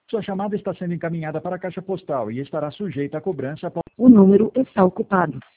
Sua chamada está sendo encaminhada para a caixa postal e estará sujeita a cobrança após... O número está ocupado.